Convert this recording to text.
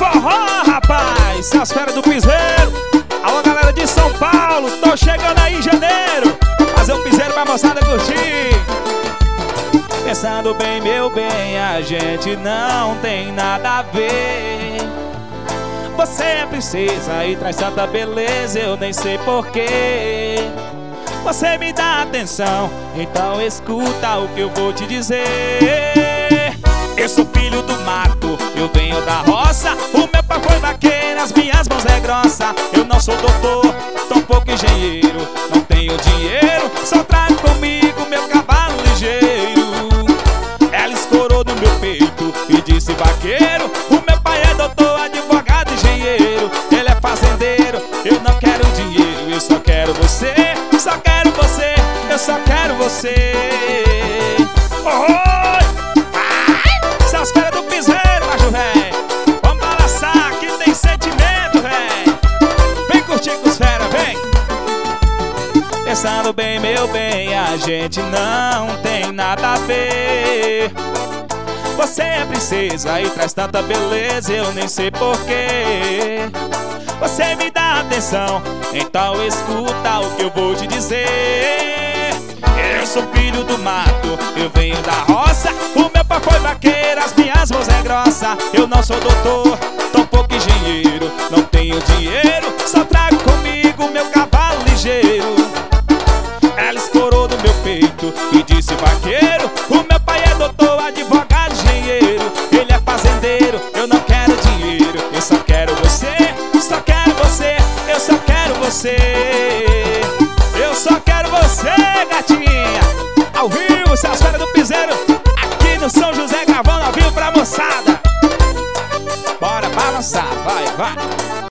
forró, rapaz. As feras do piseiro. Alô, galera de São Paulo, tô chegando aí em janeiro. Fazer um piseiro pra moçada curtir. Pensando bem, meu bem, a gente não tem nada a ver. Você é princesa e traz tanta beleza, eu nem sei porquê. Você me dá atenção, então escuta o que eu vou te dizer. Eu sou filho do mato, eu venho da roça. O meu pai foi vaqueiro, as minhas mãos é grossa. Eu não sou doutor, tampouco engenheiro. Não tenho dinheiro, só trago comigo meu cavalo ligeiro. Ela escorou no meu peito e disse: vaqueiro, o meu pai é doutor, advogado, engenheiro. Ele é fazendeiro, eu não quero dinheiro. Eu só quero você, só quero você, eu só quero você. Essas feras do piseiro, macho véi. Vamos balançar, aqui tem sentimento, véi. Vem curtir com os feras, vem. Pensando bem, meu bem, a gente não tem nada a ver. Você é princesa e traz tanta beleza, eu nem sei porquê. Você me dá atenção, então escuta o que eu vou te dizer. Eu sou filho do mato, eu venho da roça. O meu pai foi vaqueiro, as minhas mãos é grossa. Eu não sou doutor, tampouco engenheiro. Não tenho dinheiro, só trago comigo meu cavalo ligeiro. Ela escorou no meu peito e disse: vaqueiro, o meu pai é doutor, advogado, engenheiro. Ele é fazendeiro, eu não quero dinheiro. Eu só quero você, só quero você, eu só quero você. Eu só quero você, gatinha. Ao vivo, essas feras do piseiro, aqui no São José, gravando ao vivo pra moçada. Bora balançar, vai, vai.